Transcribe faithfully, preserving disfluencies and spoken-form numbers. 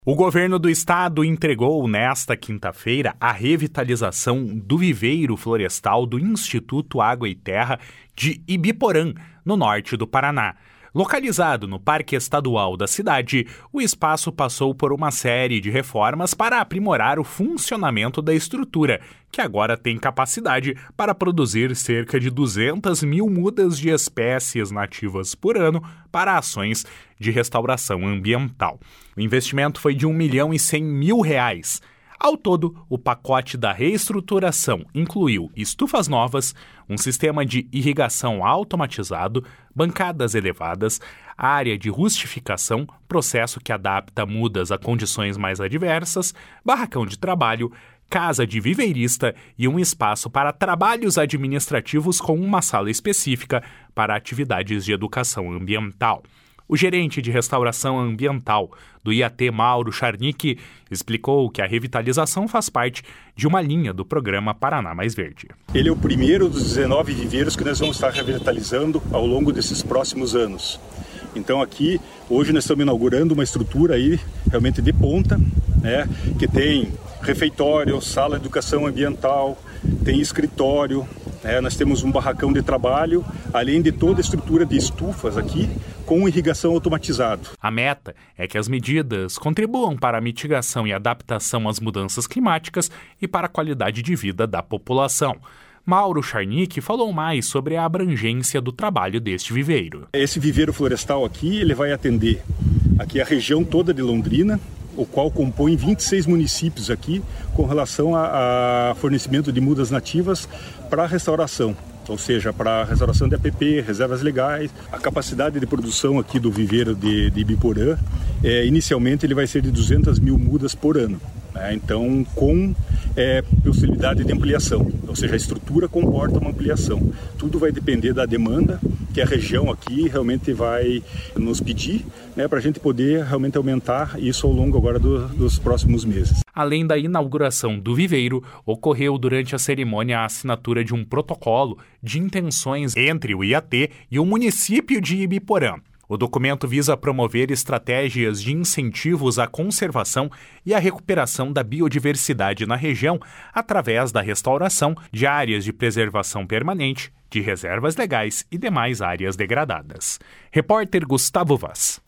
O governo do estado entregou nesta quinta-feira a revitalização do viveiro florestal do Instituto Água e Terra de Ibiporã, no norte do Paraná. Localizado no Parque Estadual da cidade, o espaço passou por uma série de reformas para aprimorar o funcionamento da estrutura, que agora tem capacidade para produzir cerca de duzentas mil mudas de espécies nativas por ano para ações de restauração ambiental. O investimento foi de um milhão e cem mil reais. Ao todo, o pacote da reestruturação incluiu estufas novas, um sistema de irrigação automatizado, bancadas elevadas, área de rustificação, processo que adapta mudas a condições mais adversas, barracão de trabalho, casa de viveirista e um espaço para trabalhos administrativos com uma sala específica para atividades de educação ambiental. O gerente de restauração ambiental do I A T, Mauro Charnick, explicou que a revitalização faz parte de uma linha do programa Paraná Mais Verde. Ele é o primeiro dos dezenove viveiros que nós vamos estar revitalizando ao longo desses próximos anos. Então aqui, hoje nós estamos inaugurando uma estrutura aí realmente de ponta, né, que tem refeitório, sala de educação ambiental, tem escritório, né, nós temos um barracão de trabalho, além de toda a estrutura de estufas aqui, com irrigação automatizada. A meta é que as medidas contribuam para a mitigação e adaptação às mudanças climáticas e para a qualidade de vida da população. Mauro Charnick falou mais sobre a abrangência do trabalho deste viveiro. Esse viveiro florestal aqui, ele vai atender aqui a região toda de Londrina, o qual compõe vinte e seis municípios aqui com relação a, a fornecimento de mudas nativas para restauração. Ou seja, para restauração de A P P, reservas legais. A capacidade de produção aqui do viveiro de, de Ibiporã, é, inicialmente ele vai ser de duzentas mil mudas por ano. Né? Então, com é, possibilidade de ampliação, ou seja, a estrutura comporta uma ampliação. Tudo vai depender da demanda que a região aqui realmente vai nos pedir, né, para a gente poder realmente aumentar isso ao longo agora do, dos próximos meses. Além da inauguração do viveiro, ocorreu durante a cerimônia a assinatura de um protocolo de intenções entre o I A T e o município de Ibiporã. O documento visa promover estratégias de incentivos à conservação e à recuperação da biodiversidade na região através da restauração de áreas de preservação permanente, de reservas legais e demais áreas degradadas. Repórter Gustavo Vaz.